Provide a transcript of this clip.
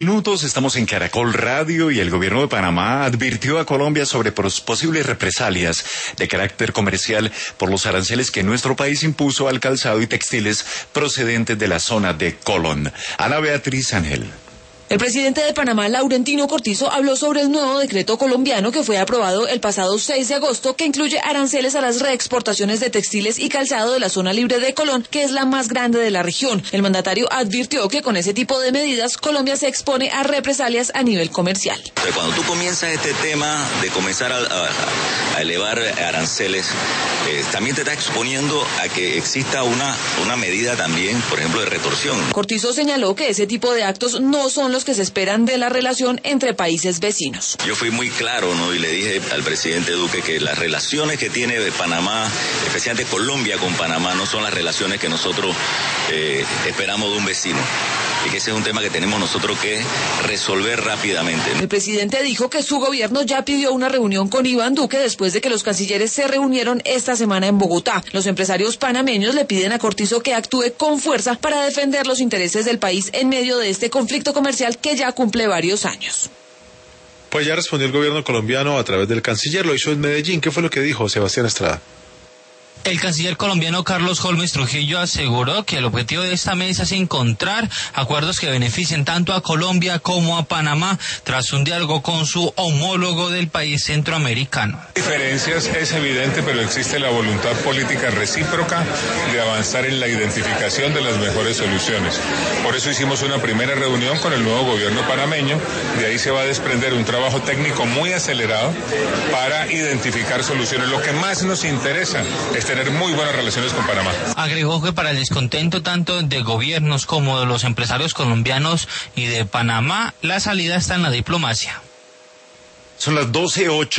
Minutos, estamos en Caracol Radio y el gobierno de Panamá advirtió a Colombia sobre posibles represalias de carácter comercial por los aranceles que nuestro país impuso al calzado y textiles procedentes de la zona de Colón. Ana Beatriz Ángel. El presidente de Panamá, Laurentino Cortizo, habló sobre el nuevo decreto colombiano que fue aprobado el pasado 6 de agosto, que incluye aranceles a las reexportaciones de textiles y calzado de la zona libre de Colón, que es la más grande de la región. El mandatario advirtió que con ese tipo de medidas, Colombia se expone a represalias a nivel comercial. Cuando tú comienzas este tema de comenzar a elevar aranceles, también te estás exponiendo a que exista una medida también, por ejemplo, de retorsión. Cortizo señaló que ese tipo de actos no son los que se esperan de la relación entre países vecinos. Yo fui muy claro, ¿no? Y le dije al presidente Duque que las relaciones que tiene Panamá, especialmente Colombia con Panamá, no son las relaciones que nosotros esperamos de un vecino. Y que ese es un tema que tenemos nosotros que resolver rápidamente. El presidente dijo que su gobierno ya pidió una reunión con Iván Duque después de que los cancilleres se reunieron esta semana en Bogotá. Los empresarios panameños le piden a Cortizo que actúe con fuerza para defender los intereses del país en medio de este conflicto comercial que ya cumple varios años. Pues ya respondió el gobierno colombiano a través del canciller, lo hizo en Medellín. ¿Qué fue lo que dijo Sebastián Estrada? El canciller colombiano Carlos Holmes Trujillo aseguró que el objetivo de esta mesa es encontrar acuerdos que beneficien tanto a Colombia como a Panamá tras un diálogo con su homólogo del país centroamericano. Diferencias es evidente, pero existe la voluntad política recíproca de avanzar en la identificación de las mejores soluciones. Por eso hicimos una primera reunión con el nuevo gobierno panameño. De ahí se va a desprender un trabajo técnico muy acelerado para identificar soluciones. Lo que más nos interesa es tener muy buenas relaciones con Panamá. Agregó que para el descontento tanto de gobiernos como de los empresarios colombianos y de Panamá, la salida está en la diplomacia. Son las 12:08.